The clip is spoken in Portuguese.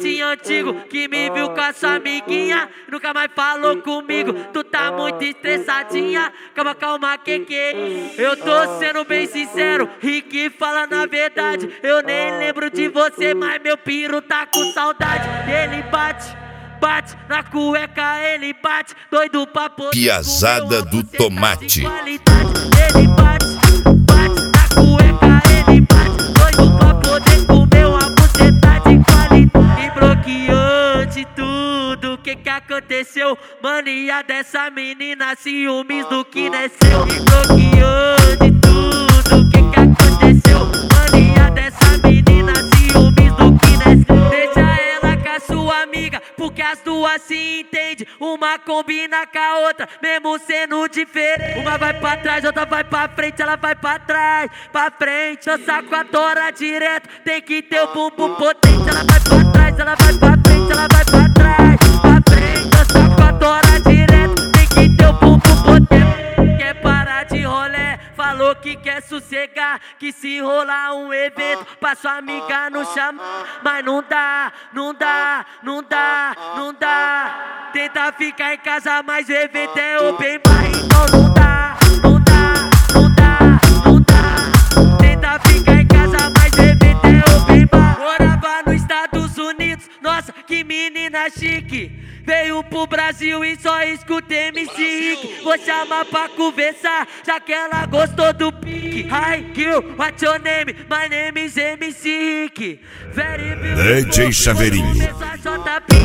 patinho antigo que me viu com a sua amiguinha, nunca mais falou comigo. Tu tá muito estressadinha, calma, calma, que é isso? Eu tô sendo bem sincero, Rick fala na verdade. Eu nem lembro de você, mas meu piro tá com saudade. Ele bate na cueca, ele bate, doido pra poder Piazada do Tomate. Ele bate na cueca, ele bate, doido pra poder comer uma buceta de qualidade. Me bloqueou de tudo, que aconteceu? Mania dessa menina, ciúmes do que nasceu. Me bloqueou de tudo, que aconteceu? Mania dessa menina, ciúmes do que nasceu. Deixa ela com a sua amiga, porque as duas se entendem. Uma combina com a outra, mesmo sendo diferente. Uma vai pra trás, outra vai pra frente. Ela vai pra trás, pra frente. Eu saco a tora direto, tem que ter o bumbum potente. Ela vai pra trás, ela vai pra frente. Ela vai pra trás, pra frente. Eu saco a tora direto, tem que ter o bumbum potente. Quer parar de rolé, falou que quer sossegar, que se rolar um evento pra sua amiga não chamar. Mas não dá, não dá, não dá, não dá. Tenta ficar em casa, mas o evento é open bar. Então não dá, não dá, não dá, não dá. Tenta ficar em casa, mas o evento é open bar. Morava nos Estados Unidos, nossa, que menina chique. Veio pro Brasil e só escuta MC Rick. Vou chamar pra conversar, já que ela gostou do pique. Hi girl, what's your name? My name is MC Rick. DJ Chaveirinho.